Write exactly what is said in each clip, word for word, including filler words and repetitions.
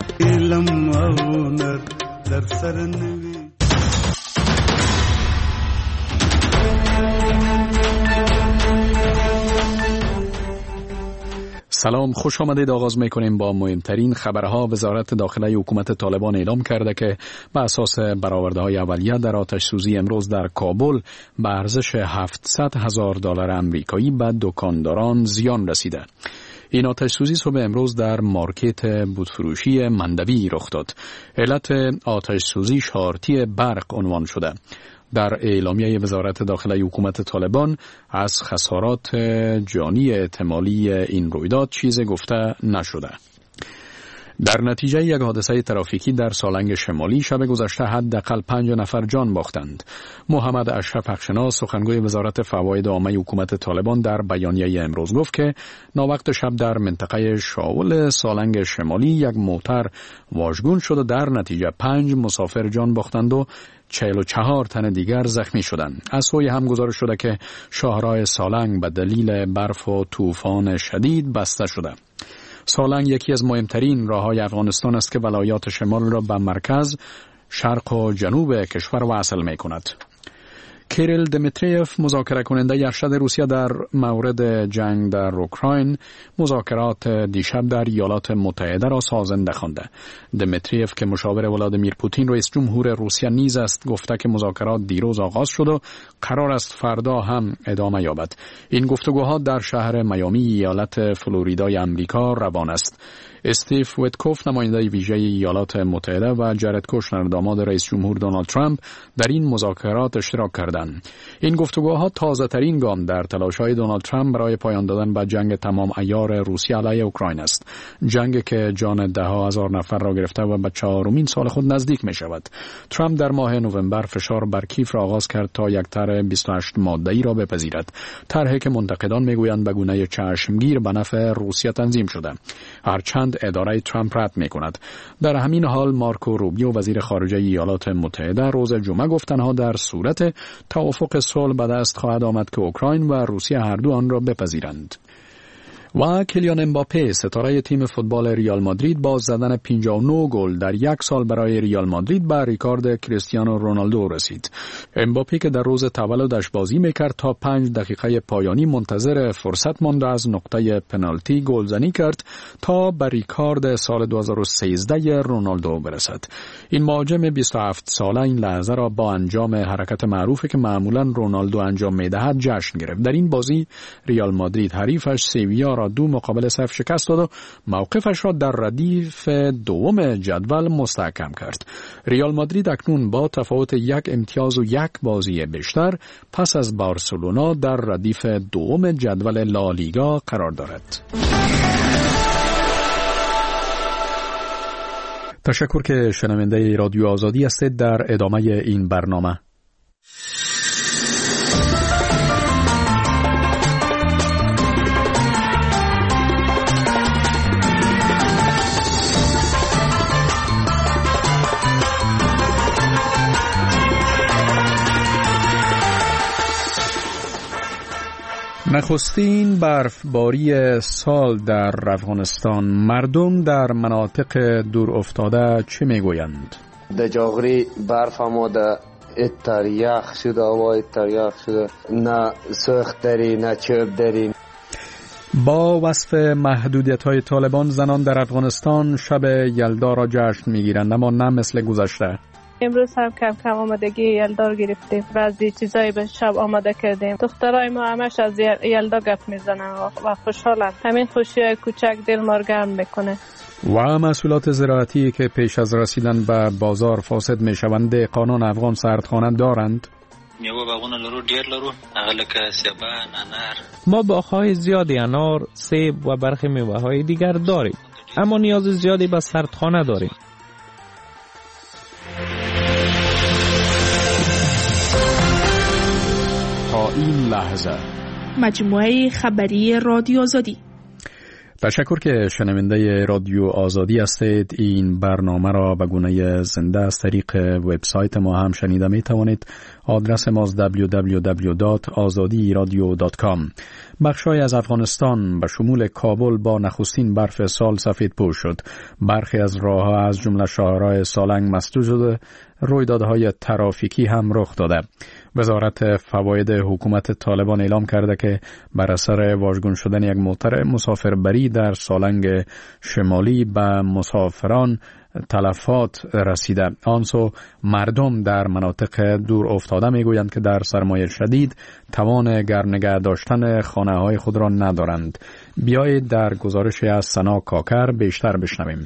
علم او هنر در سر نوی. سلام، خوش آمدید. آغاز میکنیم با مهمترین خبرها. وزارت داخله حکومت طالبان اعلام کرده که به اساس برآورده‌های اولیه در آتش سوزی امروز در کابل به ارزش هفتصد هزار دلار آمریکایی به دکانداران زیان رسیده. این آتش سوزی صبح امروز در مارکت بودفروشی مندوی رخ داد. علت آتش سوزی شارتی برق عنوان شده. در اعلامیه وزارت داخله حکومت طالبان از خسارات جانی احتمالی این رویداد چیزی گفته نشده. در نتیجه یک حادثه ترافیکی در سالنگ شمالی شب گذشته حداقل پنج نفر جان باختند. محمد اشرف حقشناس سخنگوی وزارت فواید عامه حکومت طالبان در بیانیه امروز گفت که ناوقت شب در منطقه شاول سالنگ شمالی یک موتر واژگون شد و در نتیجه پنج مسافر جان باختند و چهل و چهار تن دیگر زخمی شدند. از سوی هم گزارش شده که شاهراه سالنگ به دلیل برف و طوفان شدید بسته شده. سالنگ یکی از مهمترین راههای افغانستان است که ولایات شمال را به مرکز، شرق و جنوب کشور وصل می کند. کیریل دمیتریف مذاکره کننده ارشد روسیه در مورد جنگ در اوکراین مذاکرات دیشب در ایالات متحده را سازنده خوانده. دمیتریف که مشاور ولادیمیر پوتین رئیس جمهور روسیه نیز است گفته که مذاکرات دیروز آغاز شد و قرار است فردا هم ادامه یابد. این گفتگوها در شهر میامی ایالت فلوریدای آمریکا روان است. استیو ویتکوف نماینده ویژه ایالات متحده و جارد کوشنر داماد رئیس جمهور دونالد ترامپ در این مذاکرات اشتراک کردند. این گفتگوها تازه ترین گام در تلاش‌های دونالد ترامپ برای پایان دادن به جنگ تمام عیار روسیه علیه اوکراین است. جنگی که جان ده ها هزار نفر را گرفته و به چهارمین سال خود نزدیک می شود. ترامپ در ماه نوامبر فشار بر کیف را آغاز کرد تا یک طرح بیست و هشت ماده‌ای را بپذیرد. طرحی که منتقدان میگویند به گونه چشمگیر به نفع روسیه تنظیم شده. هرچند اداره ترامپ رد می کند. در همین حال مارکو روبیو وزیر خارجه ایالات متحده روز جمعه گفت تنها در صورت توافق صلح به دست خواهد آمد که اوکراین و روسیه هر دو آن را بپذیرند. و کلیان امباپه ستاره تیم فوتبال ریال مادرید با زدن پنجاه و نه گل در یک سال برای ریال مادرید به ریکارد کریستیانو رونالدو رسید. امباپه که در روز تولدش بازی میکرد تا پنج دقیقه پایانی منتظر فرصت مانده از نقطه پنالتی گلزنی کرد تا به ریکارد سال دو هزار و سیزده رونالدو برسد. این مهاجم بیست و هفت ساله این لحظه را با انجام حرکت معروفی که معمولا رونالدو انجام میدهد جشن گرفت. در این بازی ریال مادرید حریفش سویا دو مقابل صفر شکست داد و موقفش را در ردیف دوم جدول مستحکم کرد. ریال مادرید اکنون با تفاوت یک امتیاز و یک بازی بیشتر پس از بارسلونا در ردیف دوم جدول لالیگا قرار دارد. تشکر که شنونده رادیو آزادی هستید. در ادامه این برنامه نخستین برفباری سال در افغانستان. مردم در مناطق دور افتاده چه میگویند؟ در جاغری برف آماده، اتر یخ شده، هوا اتر یخ شده، نه سوخت داری نه چوب داری. با وصف محدودیت‌های طالبان زنان در افغانستان شب یلدا را جشن میگیرند، اما نه مثل گذشته. امروز هم کم کم آمادگی یلدا گرفتیم، بعضی چیزایی به شب آماده کردیم. دخترای ما همش از یلدا گپ میزنن و خوشحالن. همین خوشیای کوچک دل ما رو گرم میکنه. و محصولات زراعتی که پیش از رسیدن به بازار فاسد میشوند، دهقانان افغان سردخانه دارند. میوه باغونه لرو ډیر لرو، هغه لکه سیبان، انار. ما باغ‌های زیادی انار، سیب و برخی میوه‌های دیگر داریم، اما نیاز زیادی به سردخانه داریم. تا این لحظه مجموعه خبری رادیو آزادی. تشکر که شنونده رادیو آزادی هستید. این برنامه را به گونه زنده از طریق وبسایت ما هم شنیده می توانید. آدرس ما دبلیو دبلیو دبلیو دات آزادی رادیو دات کام. بخشای از افغانستان به شمول کابل با نخستین برف سال سفید پوش شد. برخی از راه‌ها از جمله شاهراه سالنگ مسدود شده. رویدادهای ترافیکی هم رخ داده. وزارت فواید حکومت طالبان اعلام کرده که بر اثر واژگون شدن یک موتر مسافربری در سالنگ شمالی به مسافران تلفات رسیده. آنسو مردم در مناطق دور افتاده میگویند که در سرمایه شدید توان گرم نگه داشتن خانه های خود را ندارند. بیایید در گزارش از سنا کاکر بیشتر بشنویم.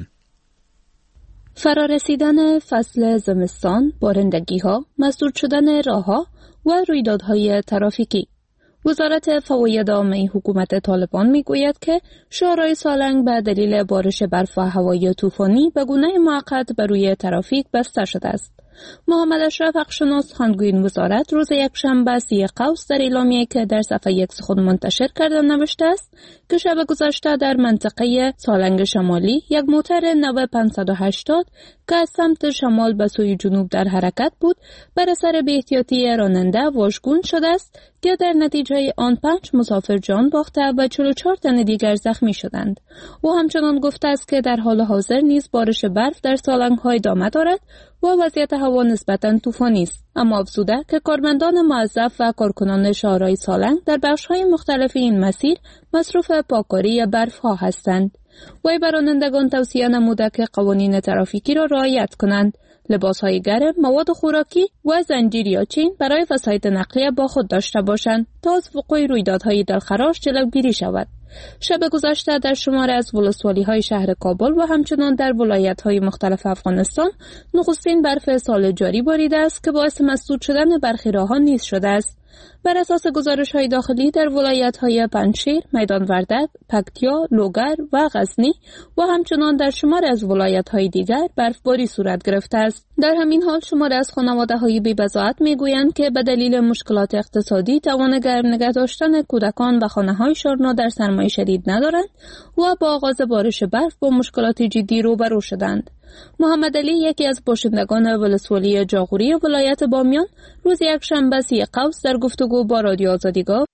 فرارسیدن فصل زمستان، بارندگی ها، مسدود شدن راه ها و رویدادهای ترافیکی. وزارت فواید عامه حکومت طالبان میگوید که شاهراه سالنگ به دلیل بارش برف و هوای طوفانی به گونه موقت بر روی ترافیک بسته شده است. محمد اشرف حقشناس خواندگوی این وزارت روز یکشنبه سی قوس در اعلامیه‌ای که در صفحه ایکس خود منتشر کرده نوشته است که شب گذشته در منطقه سالنگ شمالی یک موتر نو پانصد و هشتاد که از سمت شمال به سوی جنوب در حرکت بود بر اثر بی‌احتیاطی راننده واژگون شده است که در نتیجه آن پنج مسافر جان باخته و چهل و چهار تن دیگر زخمی شدند. او همچنان گفته است که در حال حاضر نیز بارش برف در سالنگ‌ها ادامه دارد و وضعیت هوا نسبتاً طوفانی است، اما افزوده که کارمندان موظف و کارکنان شاهراه سالنگ در بخش‌های مختلف این مسیر مصروف پاککاری برف‌ها هستند. وی به رانندگان توصیه نموده که قوانین ترافیکی را رعایت کنند، لباس‌های گرم، مواد خوراکی و زنجیر یا چین برای وسایط نقلیه با خود داشته باشند تا از وقوع رویدادهای دلخراش جلوگیری شود. شب گذشته در شمار از ولسوالی‌های شهر کابل و همچنان در ولایت‌های مختلف افغانستان نخستین برف سال جاری باریده است که باعث مسدود شدن برخی راه‌ها نیز شده است. بر اساس گزارش‌های داخلی در ولایت‌های پنجشیر، میدان وردک، پکتیا، لوگر و غزنی و همچنان در شمار از ولایت‌های دیگر برفباری صورت گرفته است. در همین حال شمار از خانواده‌های بی‌بضاعت می‌گویند که به دلیل مشکلات اقتصادی توان گرم نگه داشتن کودکان و خانه‌هایشان را در سرمایه شدید ندارند و با آغاز بارش برف با مشکلات جدی روبرو شدند. محمد علی یکی از باشندگان ولسوالی جاغوری ولایت بامیان روز یکشنبه سی قوس در گفتگو با رادیو آزادی گفت: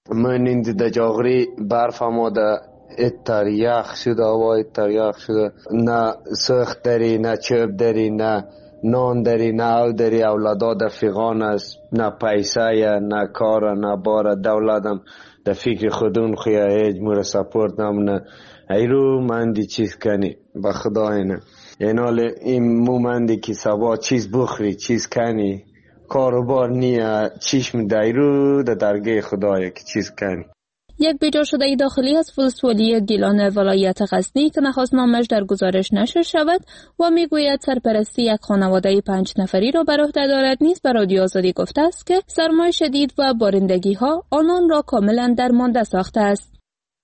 من این در جاغوری برف آماده اتر یخ شده، هوا اتر یخ شده، نه سخت داری، نه چوب داری، نه نان داری، نه او داری، اولادا در فیغان است، نه پیسه نه کار نه بار دولتم در فکر خودون خویه هیچ مور سپورت نمونه. ایرو من دی چیز کنی به خدا اینه اینال این مومندی که سبا چیز بخری چیز کنی کاروبار نیه چشم دایرو در درگه خدایه که چیز کنی. یک بیجا شده داخلی از ولسوالی گیلان ولایت غزنی که نخواست نامش در گزارش نشر شود و میگوید سرپرستی یک خانواده پنج نفری را بر عهده دارد نیز به رادیو آزادی گفته است که سرمای شدید و بارندگی ها آنان را کاملا درمانده ساخته است.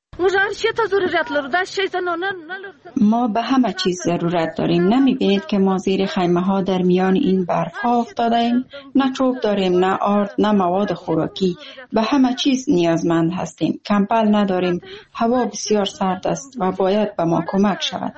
ما به همه چیز ضرورت داریم. نمیبینید که ما زیر خیمه ها در میان این برف ها افتاده ایم؟ نه چوب داریم، نه آرد، نه مواد خوراکی. به همه چیز نیازمند هستیم. کمپل نداریم. هوا بسیار سرد است و باید به ما کمک شود.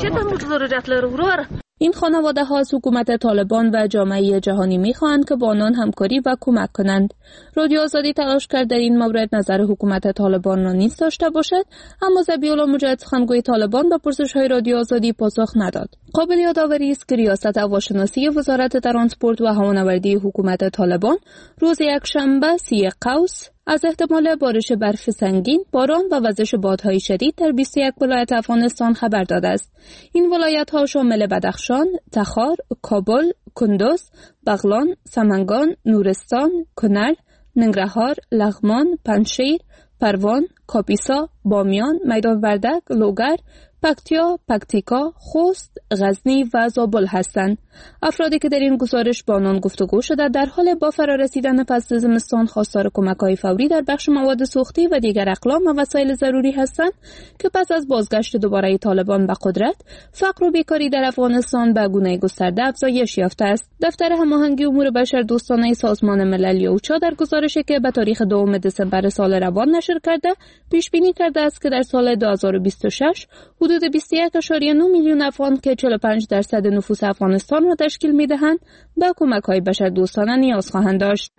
این خانواده ها از حکومت طالبان و جامعه جهانی می‌خواهند که با آنان همکاری و کمک کنند. رادیو آزادی تلاش کرد در این مورد نظر حکومت طالبان را نیز داشته باشد، اما ذبیح‌الله مجاهد سخنگوی طالبان به پرسش‌های رادیو آزادی پاسخ نداد. قابل یادآوری است که ریاست هواشناسی وزارت ترانسپورت و هوانوردی حکومت طالبان روز یکشنبه سی قوس از احتمال بارش برف سنگین، باران و وزش بادهای شدید در بیست و یک ولایت افغانستان خبر داده است. این ولایت‌ها شامل بدخشان، تخار، کابل، کندوز، بغلان، سمنگان، نورستان، کنر، ننگرهار، لغمان، پنجشیر، پروان، کاپیسا، بامیان، میدان وردک، لوگر، پکتیا، پکتیکا، خوست، غزنی و زابل هستند. افرادی که در این گزارش با آنان گفتگو شده در حال با فرارسیدن فصل زمستان خواستار کمک‌های فوری در بخش مواد سوختی و دیگر اقلام و وسایل ضروری هستند که پس از بازگشت دوباره طالبان به قدرت، فقر و بیکاری در افغانستان به گونه گسترده افزایش یافته است. دفتر هماهنگی امور بشر دوستانه سازمان ملل اوچا در گزارشی که به تاریخ دوم دسامبر سال روان نشر کرده، پیش بینی کرده است که در سال دو هزار و بیست و شش حدود بیست و یک ممیز نه میلیون افغان که چهل و پنج درصد نفوس افغانستان را تشکیل می‌دهند، به کمک‌های بشردوستانه نیاز خواهند داشت.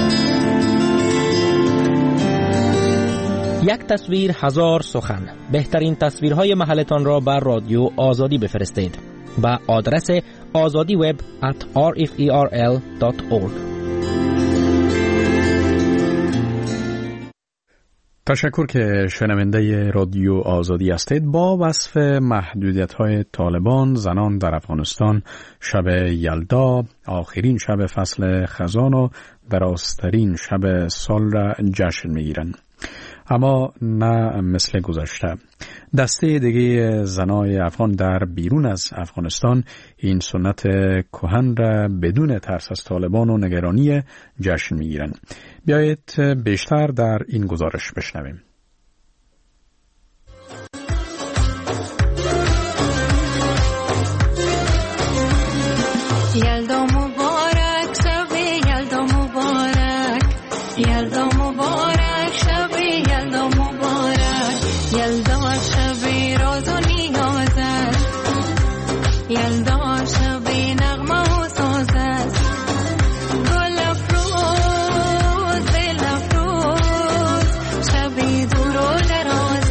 یک تصویر هزار سخن. بهترین تصویرهای محلتان را بر رادیو آزادی بفرستید به آدرس آزادی وب ات آر اف ای آر ال دات اورگ. تشکر که شنونده رادیو آزادی هستید. با وصف محدودیت‌های طالبان، زنان در افغانستان شب یلدا، آخرین شب فصل خزان و درازترین شب سال را جشن می‌گیرند. اما نه مثل گذشته. دسته دیگه زنای افغان در بیرون از افغانستان این سنت کهن را بدون ترس از طالبان و نگرانی جشن می‌گیرند. بیایید بیشتر در این گزارش بشنویم. یلدا مبارک شب یلدا مبارک، یلدا مبارک شب یلدا مبارک، یلدا شب راز و نیاز است، یلدا شب نغمه و ساز است، گل افروز دل افروز شب دور و دراز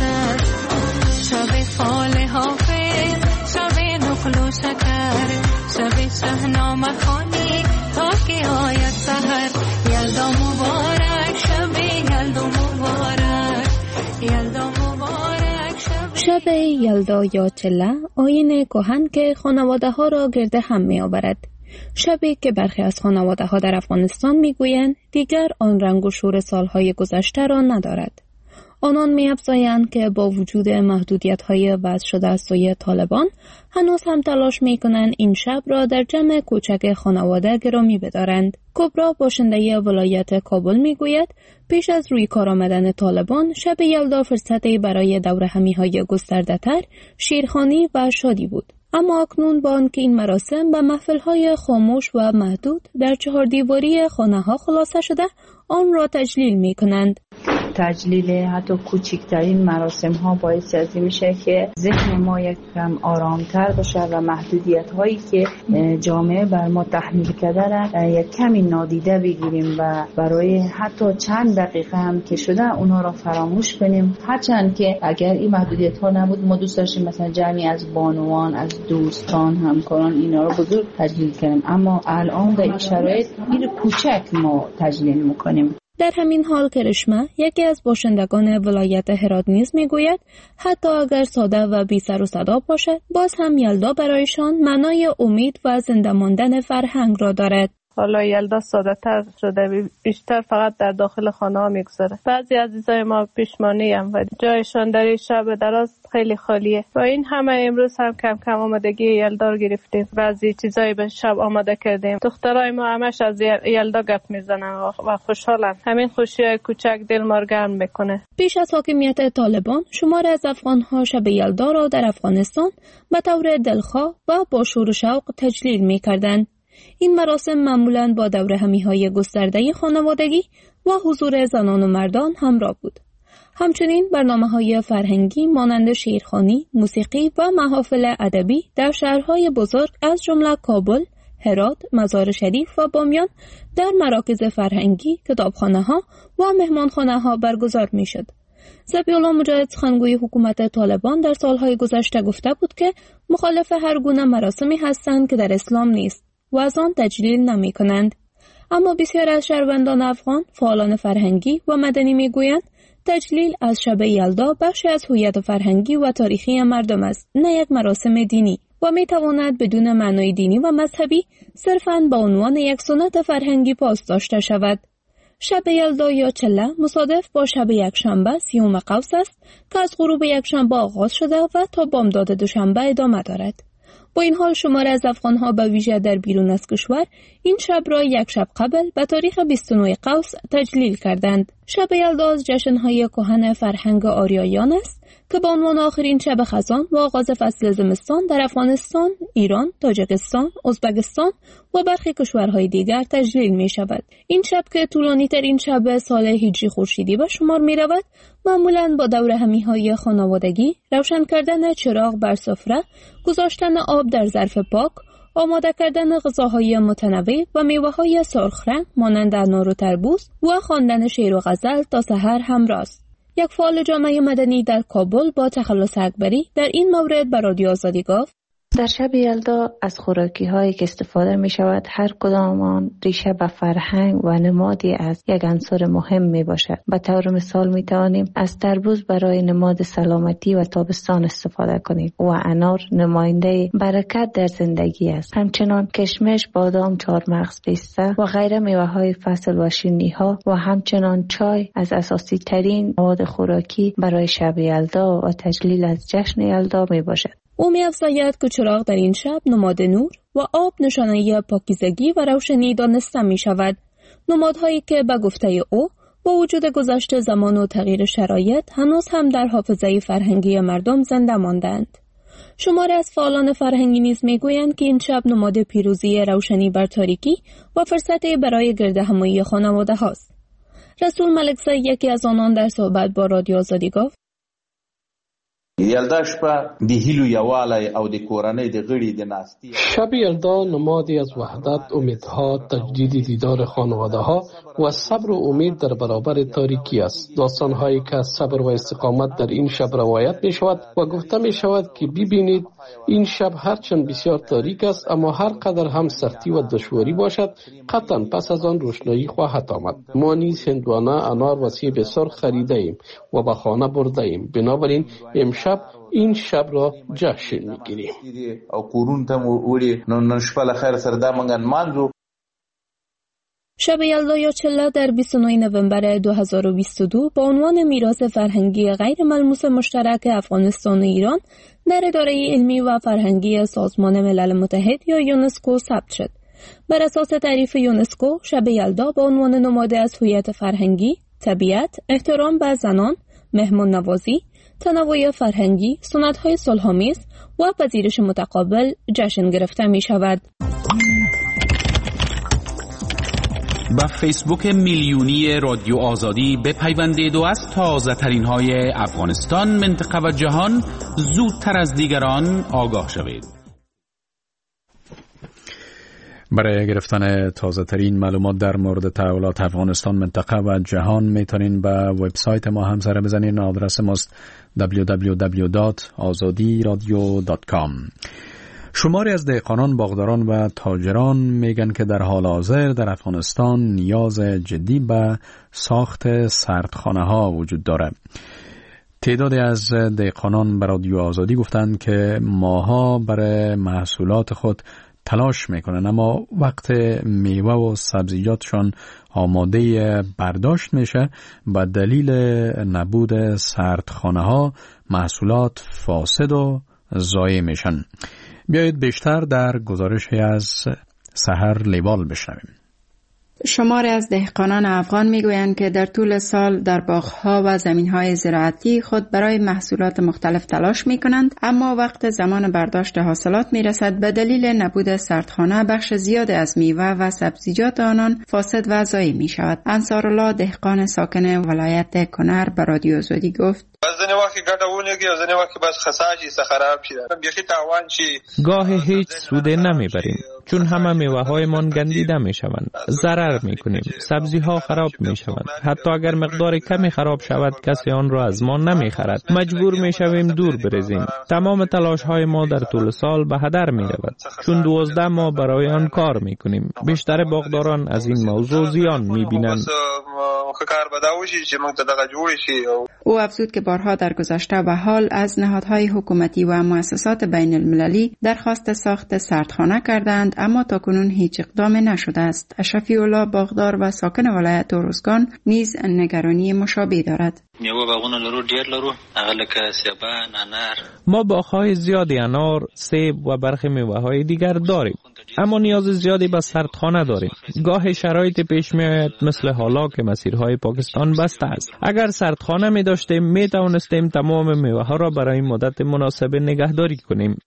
است، شب فال حافظ شب نقل و شکر، شب شهنامه خوانی تا که آید سحر، یلدا مبارک شب یلدا مبارک، یلدا مبارک شب شب یلدا یا چله آیین کهن که خانواده ها را گرد هم می آورد. شبی که برخی از خانواده ها در افغانستان می گویند دیگر آن رنگ و شور سالهای گذشته را ندارد. آنان می افزایند که با وجود محدودیت های وضع شده از سوی طالبان هنوز هم تلاش می کنند این شب را در جمع کوچک خانواده گرامی بدارند. کبرا باشنده ولایت کابل می گوید پیش از روی کار آمدن طالبان شب یلدا فرصتی برای دوره همی های گسترده تر، شیرخوانی و شادی بود. اما اکنون با آنکه این مراسم به محفل های خاموش و محدود در چهار دیواری خانه ها خلاصه شده، آن را تجلیل می کنند. تجلیل حتی کوچکترین مراسم ها باعث از این میشه که ذهن ما یک کم آرامتر باشه و محدودیت هایی که جامعه بر ما تحمیل کرده را یک کمی نادیده بگیریم و برای حتی چند دقیقه هم که شده اونا را فراموش کنیم. هرچند که اگر این محدودیت ها نبود ما دوست داشتیم مثلا جمعی از بانوان، از دوستان، همکاران اینا را بزرگ تجلیل کنیم، اما الان در این شرایط این کوچک ما تجلیل میکنیم. در همین حال کرشمه یکی از باشندگان ولایت هرات نیز میگوید حتی اگر ساده و بی سر و صدا باشد، باز هم یلدا برایشان معنای امید و زنده ماندن فرهنگ را دارد. حالا یلدا ساده تر شده، بیشتر فقط در داخل خانه ها میگذره. بعضی عزیزای ما پیشمانی هم و جایشان در این شب دراز خیلی خالیه و این همه امروز هم کم کم آمادگی یلدا رو گرفتیم. بعضی چیزایی به شب آماده کردیم. دخترای ما همش از یلدا گپ میزنن و خوشحالن. همین خوشیای کوچک دل ما رو گرم میکنه. پیش از حاکمیت طالبان شمار از افغان‌ها شب یلدا را در افغانستان به طور دلخواه و با شور و شوق تجلیل میکردند. این مراسم معمولاً با دوره همی‌های گسترده خانوادگی و حضور زنان و مردان همراه بود. همچنین برنامه‌های فرهنگی مانند شیرخوانی، موسیقی و محافل ادبی در شهرهای بزرگ از جمله کابل، هرات، مزار شریف و بامیان در مراکز فرهنگی، کتابخانه‌ها و مهمانخانه‌ها برگزار می‌شد. ذبیح‌الله مجاهد سخنگوی حکومت طالبان در سالهای گذشته گفته بود که مخالف هر گونه مراسمی هستند که در اسلام نیست و از آن تجلیل نمی کنند. اما بسیار از شهروندان افغان، فعالان فرهنگی و مدنی می گویند تجلیل از شب یلدا بخشی از هویت فرهنگی و تاریخی مردم است، نه یک مراسم دینی و می تواند بدون معنای دینی و مذهبی صرفاً با عنوان یک سنت فرهنگی پاس داشته شود. شب یلدا یا چله مصادف با شب یکشنبه سیوم قوس است که از غروب یکشنبه آغاز شده و تا بامداد دوشنبه ادامه دارد. با این حال شمار از افغان‌ها به ویژه در بیرون از کشور این شب را یک شب قبل به تاریخ بیست و نه قوس تجلیل کردند. شب یلدا از جشن‌های کهن فرهنگ آریایان است که به عنوان آخرین شب خزان و آغاز فصل زمستان در افغانستان، ایران، تاجیکستان، ازبکستان و برخی کشورهای دیگر تجلیل می شود. این شب که طولانی ترین شب سال هجری خورشیدی به شمار می رود، معمولاً با دور همی‌های خانوادگی، روشن کردن چراغ بر سفره، گذاشتن آب در ظرف پاک، آماده کردن غذاهای متنوع و میوه‌های سرخ رنگ مانند انار و تربوز و خواندن شعر و غزل تا سحر همراه است. یک فعال جامعه مدنی در کابل با تخلص اکبری در این مورد به رادیو آزادی گفت: در شب یلدا از خوراکی هایی که استفاده می شود هر کدام آن ریشه به فرهنگ و نمادی از یک عنصر مهم می باشد. به طور مثال می توانیم از تربوز برای نماد سلامتی و تابستان استفاده کنیم و انار نماینده برکت در زندگی است. همچنان کشمش، بادام، چهارمغز، پیسته و غیره میوه های فصل و شیرینی ها و همچنان چای از اساسی ترین مواد خوراکی برای شب یلدا و تجلیل از جشن یلدا می باشد. او می افزاید که چراغ در این شب نماد نور و آب نشانه پاکیزگی و روشنی دانسته می شود. نمادهایی که به گفته او با وجود گذشت زمان و تغییر شرایط هنوز هم در حافظه فرهنگی مردم زنده ماندند. شماری از فعالان فرهنگی نیز می گویند که این شب نماد پیروزی روشنی بر تاریکی و فرصتی برای گرد همایی خانواده هاست. رسول ملکزی یکی از آنان در صحبت با رادیو آزادی گفت: یلدا شپه د هیلو یوالی او د کورنۍ د غړي د ناستي. شب یلدا نمادی از وحدت، امیدها، تجدید دیدار خانواده ها و صبر و امید در برابر تاریکی است. داستان هایی که از صبر و استقامت در این شب روایت می شود و گفته می شود که ببینید این شب هرچند بسیار تاریک است اما هر قدر هم سختی و دشواری باشد قطعا پس از آن روشنایی خواهد آمد. ما نیز هندوانه، انار و سیب سرخ خریده ایم و به خانه برده ایم. بنابراین امشب این شب را جشن میگیریم. او قرون ته وړي نو نن شپه له خیر سره دا مونږ نمانځو. شب یلدا یا چله در بیست و نه نوامبر دو هزار و بیست و دو با عنوان میراث فرهنگی غیر ملموس مشترک افغانستان و ایران در اداره علمی و فرهنگی سازمان ملل متحد یا یونسکو ثبت شد. بر اساس تعریف یونسکو، شب یلدا با عنوان نماد از هویت فرهنگی، طبیعت، احترام به زنان، مهمان نوازی، تنوع فرهنگی، سنت‌های صلح‌آمیز و پذیرش متقابل جشن گرفته می‌شود. با فیسبوک میلیونی رادیو آزادی بپیوندید و از تازه ترین های افغانستان، منطقه و جهان زودتر از دیگران آگاه شوید. برای گرفتن تازه ترین معلومات در مورد تحولات افغانستان، منطقه و جهان میتونین به وبسایت ما هم سر بزنین. آدرس ماست دبلیو دبلیو دبلیو دات آزادی رادیو دات کام. شماری از دهقانان، باغداران و تاجران میگن که در حال حاضر در افغانستان نیاز جدی به ساخت سردخانه ها وجود داره. تعدادی از دهقانان به رادیو آزادی گفتند که ماها برای محصولات خود تلاش میکنن اما وقت میوه و سبزیجاتشان آماده برداشت میشه به دلیل نبود سردخانه ها محصولات فاسد و ضایع میشن. بیایید بیشتر در گزارشی از سحر لیوال بشنویم. شماری از دهقانان افغان میگویند که در طول سال در باغ‌ها و زمین‌های زراعتی خود برای محصولات مختلف تلاش می‌کنند، اما وقت زمان برداشت حاصلات می‌رسد به دلیل نبود سردخانه بخش زیاد از میوه و سبزیجات آنان فاسد و ضایع می‌شود. انصارالله دهقان ساکن ولایت کنر به رادیو آزادی گفت: ځنې وخت ګټه ونکړي او ځنې وخت بس خسا شي، خراب شي، بیخي تاوان شي. گاه هیچ سوده نمیبریم چون همه میوه‌هایمان گندیده میشوند، ضرر میکنیم، سبزی‌ها خراب میشوند. حتی اگر مقدار کمی خراب شود کسی آن را از ما نمیخرد. مجبور میشویم دور بریزیم. تمام تلاش‌های ما در طول سال به هدر میرود چون دوازده ماه برای آن کار میکنیم. بیشتر باغداران از این موضوع زیان میبینند. او افزود که بارها در گذشته و حال از نهادهای حکومتی و مؤسسات بین المللی درخواست ساخت سردخانه کردند اما تاکنون هیچ اقدام نشده است. شفیع الله باغدار و ساکن ولایت اروزگان نیز نگرانی مشابه دارد. میوه باغونه لرو ډیر لرو هغه لکه سیبان، انار. ما باغ‌های زیادی انار، سیب و برخی میوه‌های دیگر داریم، اما نیاز زیادی به سردخانه داریم. گاه شرایط پیش می‌آید مثل حالا که مسیرهای پاکستان بسته است. اگر سردخانه می داشتیم می توانستیم تمام میوه‌ها را برای مدت مناسب نگهداری کنیم.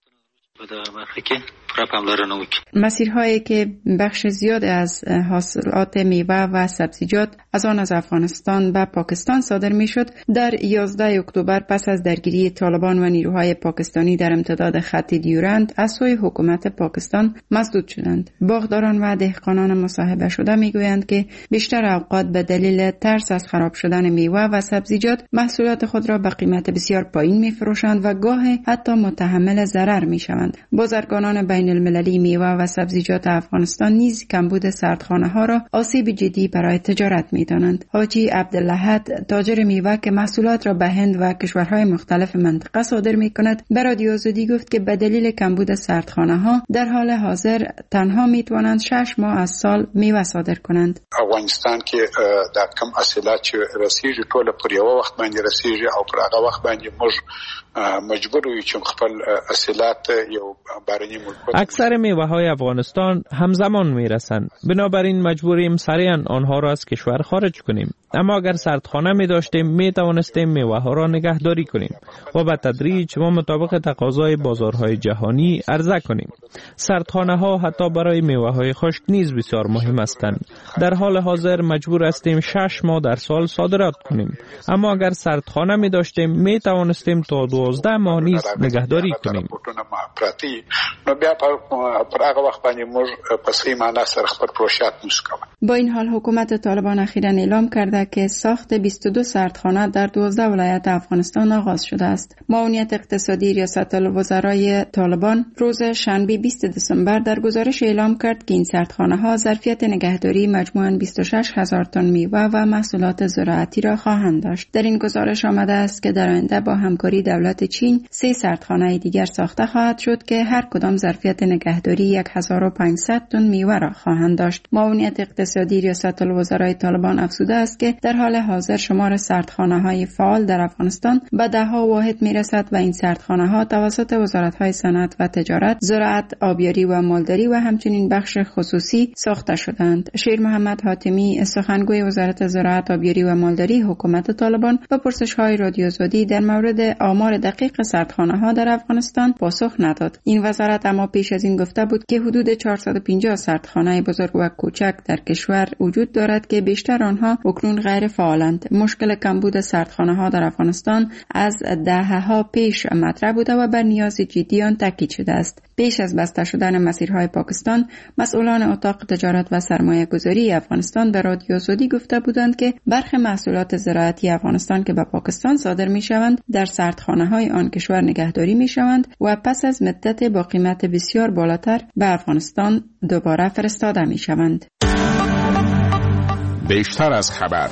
مسیرهایی که بخش زیاد از حاصلات میوه و سبزیجات از آن از افغانستان به پاکستان صادر می شد در یازده اکتبر پس از درگیری طالبان و نیروهای پاکستانی در امتداد خط دیورند از سوی حکومت پاکستان مسدود شدند. باغداران و دهقانان مصاحبه شده می گویند که بیشتر اوقات به دلیل ترس از خراب شدن میوه و سبزیجات محصولات خود را به قیمت بسیار پایین می فروشند و گاهی حتی متحمل ضرر می شوند. بازرگانان بین المللی میوه و سبزیجات افغانستان نیز کمبود سردخانه ها را آسیب جدی برای تجارت می دانند. حاجی عبداللهد تاجر میوه که محصولات را به هند و کشورهای مختلف منطقه صادر می کند به رادیو آزادی گفت که به دلیل کمبود سردخانه ها در حال حاضر تنها می توانند شش ماه از سال میوه صادر کنند. افغانستان کې د کم حاصلات چې رسیږي ټول پر یو وخت باندې رسیږي او پر هغه وخت باندې موږ مجبور یو چې خپل حاصلات یو بهرنی ملک. اکثر میوه‌های افغانستان همزمان میرسند، بنابراین مجبوریم سریعا آنها را از کشور خارج کنیم. اما اگر سردخانه می داشتیم می توانستیم میوه‌ها را نگهداری کنیم و به تدریج و مطابق تقاضای بازارهای جهانی عرضه کنیم. سردخانه ها حتی برای میوه‌های خشک نیز بسیار مهم هستند. در حال حاضر مجبور هستیم شش ماه در سال صادرات کنیم، اما اگر سردخانه می داشتیم می توانستیم تا دوازده ماه نیز نگهداری کنیم. با این حال حکومت طالبان اخیراً اعلام کرده که ساخت بیست و دو سردخانه در دوازده ولایت افغانستان آغاز شده است. معاونیت اقتصادی ریاست الوزرای طالبان روز شنبه بیست دسامبر در گزارش اعلام کرد که این سردخانه ها ظرفیت نگهداری مجموعاً بیست و شش هزار تن میوه و محصولات زراعتی را خواهند داشت. در این گزارش آمده است که در آینده با همکاری دولت چین سه سردخانه دیگر ساخته خواهد شد که هر کدام ظرفیت نگهداری هزار و پانصد تن میوه را خواهند داشت. معاونیت اقتصادی ریاست الوزرای طالبان افزوده است که در حال حاضر شمار سردخانه های فعال در افغانستان به ده ها واحد می رسد و این سردخانه ها توسط وزارت های صنعت و تجارت، زراعت، آبیاری و مالداری و همچنین بخش خصوصی ساخته شدند. شیر محمد حاتمی سخنگوی وزارت زراعت، آبیاری و مالداری حکومت طالبان به پرسش های رادیو آزادی در مورد آمار دقیق سردخانه ها در افغانستان پاسخ نداد. این وزارت اما پیش از این گفته بود که حدود چهارصد و پنجاه سردخانه بزرگ و کوچک در کشور وجود دارد که بیشتر آنها اکنون غیر فعالند. مشکل کمبود سردخانه ها در افغانستان از دهه‌ها پیش مطرح بوده و بر نیاز جدی آن تاکید شده است. پیش از بسته شدن مسیرهای پاکستان، مسئولان اتاق تجارت و سرمایه گذاری افغانستان در رادیو آزادی گفته بودند که برخی محصولات زراعتی افغانستان که به پاکستان صادر می شوند در سردخانه های آن کشور نگهداری می شوند و پس از مدت با قیمت بسیار بالاتر به افغانستان دوباره فرستاده می شوند. بیشتر از خبر.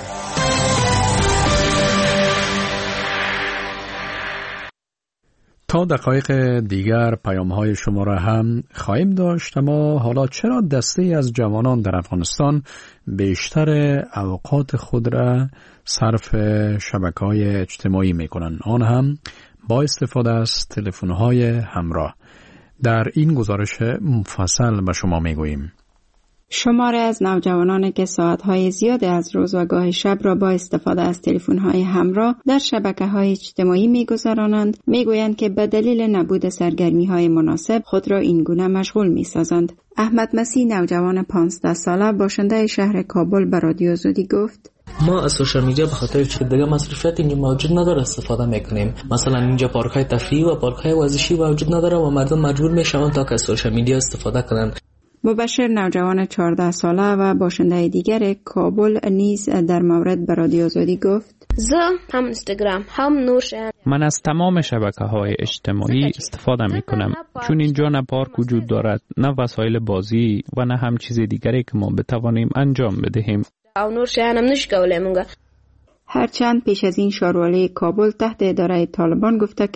تا دقایق دیگر پیام‌های شما را هم خواهیم داشت، اما حالا چرا دسته از جوانان در افغانستان بیشتر اوقات خود را صرف شبکه‌های اجتماعی می‌کنند، آن هم با استفاده از تلفن‌های همراه؟ در این گزارش مفصل به شما می‌گوییم. شماره از نوجوانانی که ساعتهای زیاد از روز و گاه شب را با استفاده از تلفن‌های همراه در شبکه‌های اجتماعی می‌گذرانند، می‌گویند که به دلیل نبود سرگرمی‌های مناسب خود را این گونه مشغول می‌سازند. احمد مسیح نوجوان پانزده ساله باشنده شهر کابل به رادیو آزادی گفت: ما از سوشال میدیا به خاطر که دیگه مصرفیت اینجا موجود نداره استفاده میکنیم. مثلا اینجا پارک‌های تفریحی و پارک‌های ورزشی وجود نداره و مردم مجبور میشن تا از سوشال میدیا استفاده کنن. مبشر نوجوان چهارده ساله و باشنده دیگر کابل نیز در مورد به رادیو آزادی گفت: زه هم اینستاگرام هم نورشن. من از تمام شبکه‌های اجتماعی استفاده میکنم، چون اینجا نه پارک وجود دارد، نه وسایل بازی و نه هم چیز دیگری که ما بتوانیم انجام بدهیم. او نورشن هم نش کوله مونږ. هرچند پیش از این ښاروالۍ کابل تحت اداره طالبان گفته که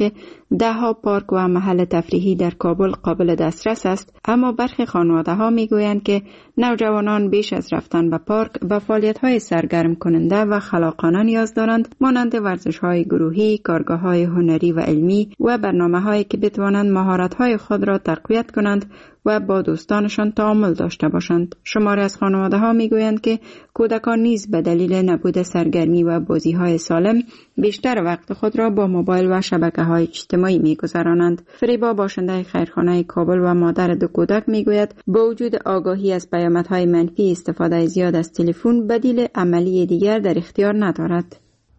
ده ها پارک و محل تفریحی در کابل قابل دسترس است، اما برخی خانواده ها می گویند که نوجوانان بیش از رفتن به پارک به فعالیت های سرگرم کننده و خلاقانه نیاز دارند، مانند ورزش های گروهی، کارگاه های هنری و علمی و برنامه هایی که بتوانند مهارت های خود را تقویت کنند و با دوستانشان تعامل داشته باشند. شماری از خانواده ها می گویند که کودکان نیز به دلیل نبود سرگرمی و بازی های سالم بیشتر وقت خود را با موبایل و شبکه های اجتماعی می گذرانند. فریبا باشنده خیرخانه کابل و مادر دو کودک می گوید با وجود آگاهی از پیامدهای منفی استفاده زیاد از تلفن، بدیل عملی دیگر در اختیار ندارد.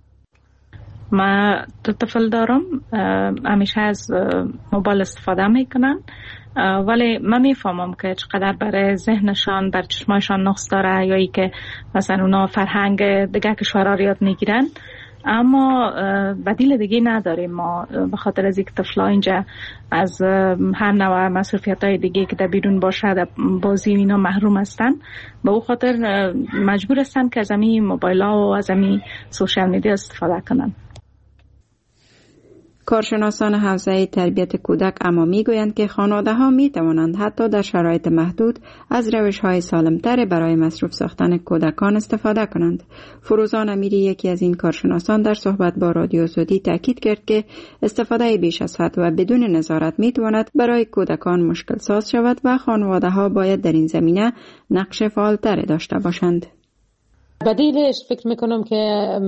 ما دو طفل دارم، همیشه از موبایل استفاده میکنن، ولی من میفهمم که چقدر برای ذهنشان، بر چشمایشان نقص داره، یا ای که مثلا اونا فرهنگ دیگه کشورها رو یاد میگیرن، اما بدیل دیگه نداریم ما، به خاطر از اینکه طفلا اینجا از هر نوع مصروفیت های دیگه که در بیرون باشه، بازی اینا محروم هستن، به او خاطر مجبور هستن که از همین موبایل ها و از همین سوشال میدیا استفاده کنن. کارشناسان حوزه تربیت کودک اما می گویند که خانواده ها می توانند حتی در شرایط محدود از روش های سالمتر برای مصروف ساختن کودکان استفاده کنند. فروزان امیری، یکی از این کارشناسان، در صحبت با رادیو آزادی تاکید کرد که استفاده بیش از حد و بدون نظارت می تواند برای کودکان مشکل ساز شود و خانواده ها باید در این زمینه نقش فعالتر داشته باشند. بدیلش فکر میکنم که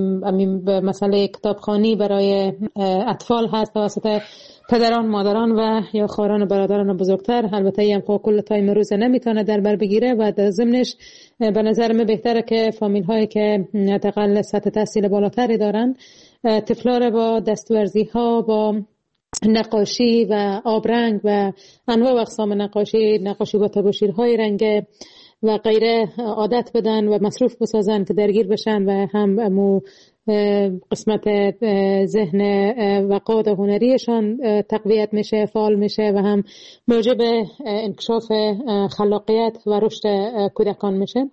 مسئله کتابخوانی برای اطفال هست توسط پدران، مادران و یا خواهران و برادران بزرگتر. البته این هم کل تایم روز نمیتونه در بر بگیره و در ضمنش به نظر من بهتره که فامیل هایی که حداقل سطح تحصیل بالاتری دارن طفلا را با دستورزی ها، با نقاشی و آبرنگ و انواع و اقسام نقاشی، نقاشی با تباشیرهای رنگ و غیره عادت بدن و مصروف بسازن که درگیر بشن و هم امو قسمت ذهن و قوت هنریشان تقویت میشه، فعال میشه و هم موجب انکشاف خلاقیت و رشد کودکان میشه.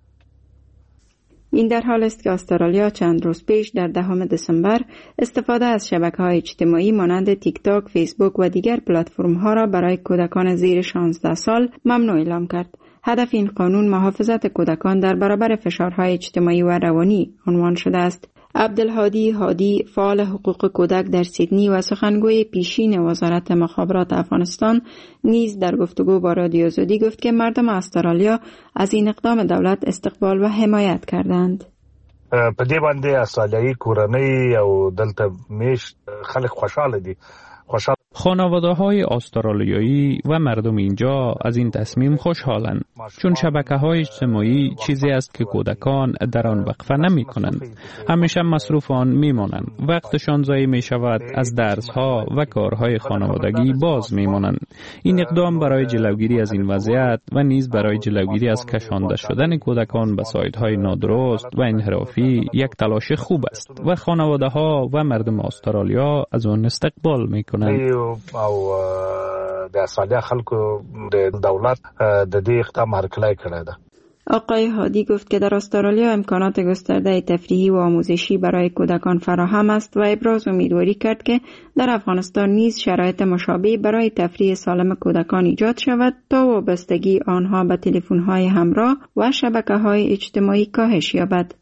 این در حال است که استرالیا چند روز پیش در دهم دسامبر استفاده از شبکه‌های اجتماعی مانند تیک تاک، فیسبوک و دیگر پلتفرم‌ها را برای کودکان زیر شانزده سال ممنوع اعلام کرد. هدف این قانون محافظت کودکان در برابر فشارهای اجتماعی و روانی عنوان شده است. عبدالهادی هادی، فعال حقوق کودک در سیدنی و سخنگوی پیشین وزارت مخابرات افغانستان، نیز در گفتگو با رادیو آزادی گفت که مردم استرالیا از این اقدام دولت استقبال و حمایت کردند. په دې باندې استرالیایي کورنۍ او دلته میشت خلک خوشاله دي. خوشحال خانواده‌های استرالیایی و مردم اینجا از این تصمیم خوشحالند، چون شبکه‌های اجتماعی چیزی است که کودکان در آن وقفه نمی‌کنند. همیشه مصروف آن می‌مانند. وقتشان ضایع می‌شود، از درس‌ها و کارهای خانوادگی باز می‌مانند. این اقدام برای جلوگیری از این وضعیت و نیز برای جلوگیری از کشانده شدن کودکان به سایت‌های نادرست و انحرافی یک تلاش خوب است و خانواده‌ها و مردم استرالیا از آن استقبال می‌کنند. او د استرالیا خلکو د دولت د دې اقدام هرکلی کړی ده. آقای هادی گفت که در استرالیا امکانات گسترده تفریحی و آموزشی برای کودکان فراهم است و ابراز امیدواری کرد که در افغانستان نیز شرایط مشابه برای تفریح سالم کودکان ایجاد شود تا وابستگی آنها به تلفن‌های همراه و شبکه‌های اجتماعی کاهش یابد.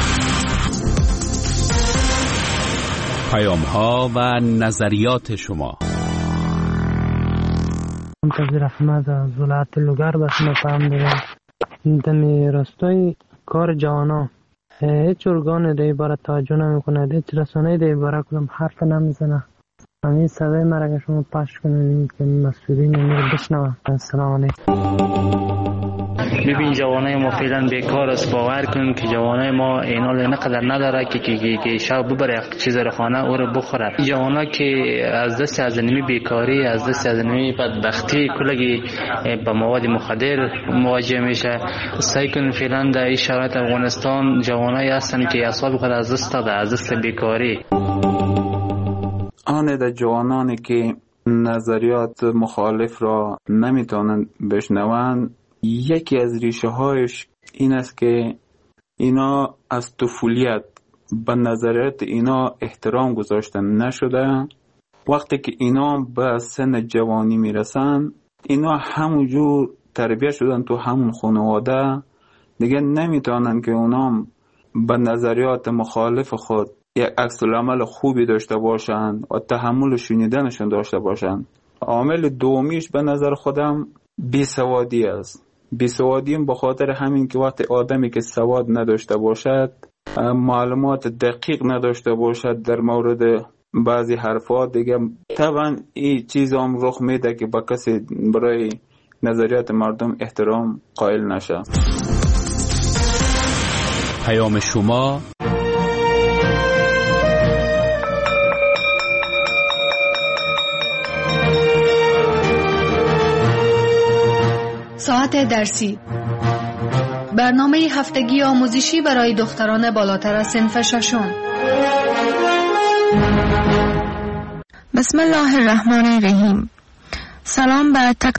پیام‌ها و نظریات شما. منتظر احمد از ولایت لوگر به شما پیام دارم. دمی راستای کار جوانا هیچ ارگان در عبارت توجه نمی کند، هیچ رسانه در عبارت کدام حرف نمیزنه. همین صدای مرا که شما پخش کنید که مسئولین رو بشنوه. السلام علیکم. ببین جوانای ما فعلا بیکار است. باور کن که جوانای ما اینال نقدر نداره که که که شب ببره چیز رو خانه او رو بخوره. جوانا که از دست از نمی بیکاری، از دست از نمی بدبختی کلگی با مواد مخدر مواجه میشه. سعی کن فعلا در این شرایط افغانستان جوانای هستن که اعصاب خود از دست داده، از دست بیکاری. آن در جوانانی که نظریات مخالف را نمیتونن بشنوند، یکی از ریشه هایش این است که اینا از طفولیت به نظریات اینا احترام گذاشتن نشده وقتی که اینا به سن جوانی میرسن، اینا همونجور تربیت شدن تو همون خانواده، دیگه نمیتونن که اونا به نظریات مخالف خود یک عکس العمل خوبی داشته باشن و تحمل شنیدنشون داشته باشن. عامل دومیش به نظر خودم بیسوادی است. بیسوادی به خاطر همین که وقتی آدمی که سواد نداشته باشد، معلومات دقیق نداشته باشد در مورد بعضی حرفات، دیگه طبعا این چیز هم رخ میده که با کسی برای نظریات مردم احترام قائل نشه. پیام شما ساعت درسی، برنامه هفتگی آموزشی برای دختران بالاتر از صنف ششم. بسم الله الرحمن الرحیم. سلام بر تک